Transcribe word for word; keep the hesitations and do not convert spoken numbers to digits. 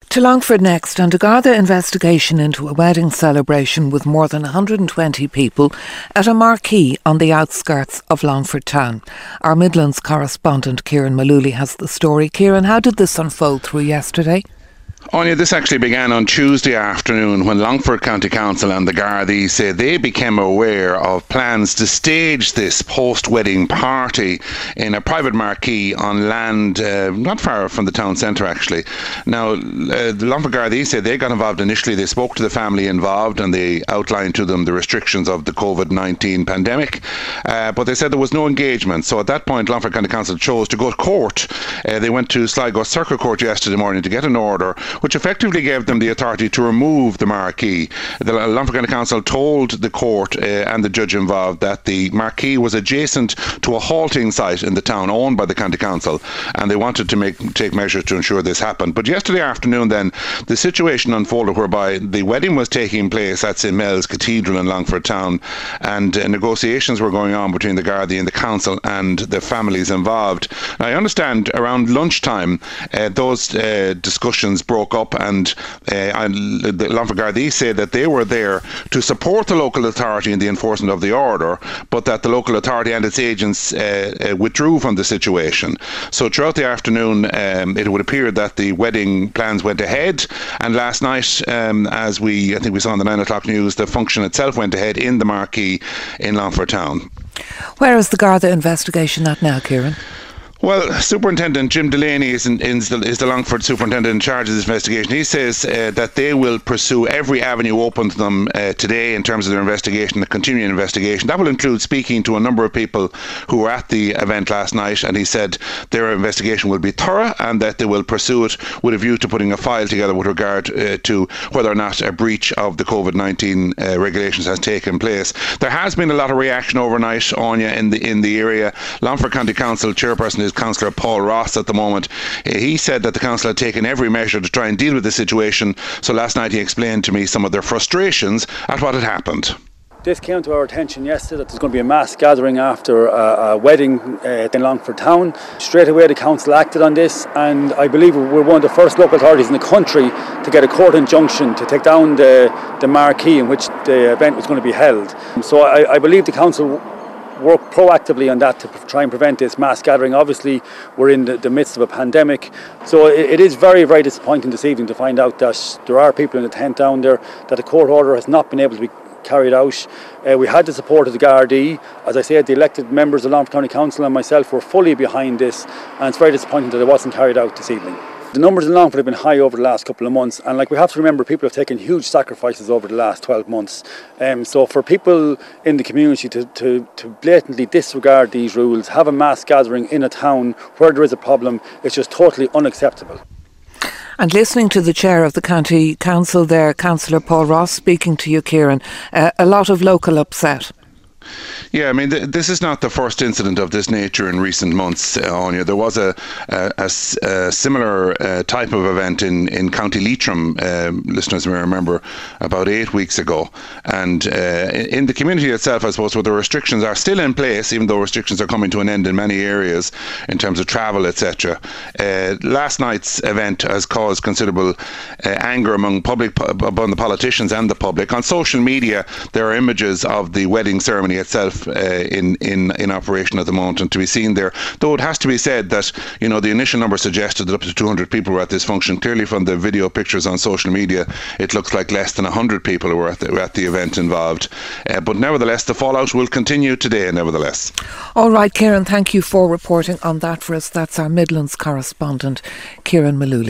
To Longford next, and a Garda investigation into a wedding celebration with more than one hundred twenty people at a marquee on the outskirts of Longford town. Our Midlands correspondent Kieran Mullooly has the story. Kieran, how did this unfold through yesterday? Anya, this actually began on Tuesday afternoon when Longford County Council and the Gardaí say they became aware of plans to stage this post-wedding party in a private marquee on land uh, not far from the town centre actually. Now, uh, the Longford Gardaí say they got involved initially. They spoke to the family involved and they outlined to them the restrictions of the covid nineteen pandemic, uh, but they said there was no engagement. So at that point, Longford County Council chose to go to court. Uh, they went to Sligo Circuit Court yesterday morning to get an order which effectively gave them the authority to remove the marquee. The Longford County Council told the court uh, and the judge involved that the marquee was adjacent to a halting site in the town owned by the County Council, and they wanted to make take measures to ensure this happened. But yesterday afternoon then, the situation unfolded whereby the wedding was taking place at Saint Mel's Cathedral in Longford town, and uh, negotiations were going on between the Gardaí and the council and the families involved. Now, I understand around lunchtime uh, those uh, discussions broke up, and, uh, and the Longford Gardaí said that they were there to support the local authority in the enforcement of the order, but that the local authority and its agents uh, uh, withdrew from the situation. So throughout the afternoon, um, it would appear that the wedding plans went ahead, and last night, um, as we I think we saw on the nine o'clock news, the function itself went ahead in the marquee in Longford town. Where is the Garda investigation at now, Kieran? Well, Superintendent Jim Delaney is, in, is, the, is the Longford superintendent in charge of this investigation. He says uh, that they will pursue every avenue open to them uh, today in terms of their investigation, the continuing investigation. That will include speaking to a number of people who were at the event last night, and he said their investigation will be thorough and that they will pursue it with a view to putting a file together with regard uh, to whether or not a breach of the covid nineteen uh, regulations has taken place. There has been a lot of reaction overnight, Anya, in the, in the area. Longford County Council chairperson is Councillor Paul Ross at the moment. He said that the council had taken every measure to try and deal with the situation. So last night he explained to me some of their frustrations at what had happened. This came to our attention yesterday that there's going to be a mass gathering after a, a wedding uh, in Longford town. Straight away the council acted on this, and I believe we're one of the first local authorities in the country to get a court injunction to take down the, the marquee in which the event was going to be held. So I, I believe the council work proactively on that to try and prevent this mass gathering. Obviously, we're in the, the midst of a pandemic, so it, it is very, very disappointing this evening to find out that there are people in the tent down there, that the court order has not been able to be carried out. Uh, we had the support of the Gardaí. As I said, the elected members of Longford County Council and myself were fully behind this, and it's very disappointing that it wasn't carried out this evening. The numbers in Longford have been high over the last couple of months, and like we have to remember, people have taken huge sacrifices over the last twelve months. Um, so for people in the community to, to, to blatantly disregard these rules, have a mass gathering in a town where there is a problem, it's just totally unacceptable. And listening to the chair of the county council there, Councillor Paul Ross, speaking to you, Kieran, uh, a lot of local upset. Yeah, I mean, th- this is not the first incident of this nature in recent months, uh, Anya. There was a, a, a, a similar uh, type of event in, in County Leitrim, uh, listeners may remember, about eight weeks ago. And uh, in the community itself, I suppose, where the restrictions are still in place, even though restrictions are coming to an end in many areas in terms of travel, et cetera. Uh, last night's event has caused considerable uh, anger among public, among the politicians and the public. On social media, there are images of the wedding ceremony itself uh, in, in, in operation at the moment and to be seen there. Though it has to be said that, you know, the initial number suggested that up to two hundred people were at this function. Clearly from the video pictures on social media, it looks like less than one hundred people were at the, were at the event involved. Uh, but nevertheless, the fallout will continue today, nevertheless. All right, Kieran, thank you for reporting on that for us. That's our Midlands correspondent, Kieran Mullooly.